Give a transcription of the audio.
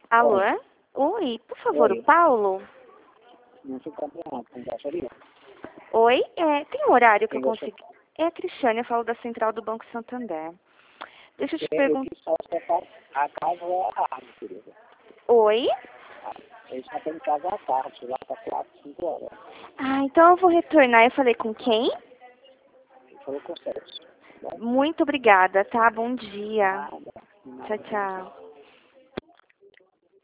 Alô? Oi. Oi, por favor, o Oi. Paulo? Não se compreendo. Quem gostaria? Oi, tem um horário que eu Quem consigo... gostaria? É a Cristiane, eu falo da Central do Banco Santander. Deixa eu te Eu perguntar... disse só que a casa é a tarde, querida. Oi? Eu só tenho casa à tarde, lá para 4, 5 horas. Ah, então eu vou retornar. Eu falei com quem? Ele falou com o Celso. Tá bom? Muito obrigada, tá? Bom dia. Nada. Tchau, Nada. tchau.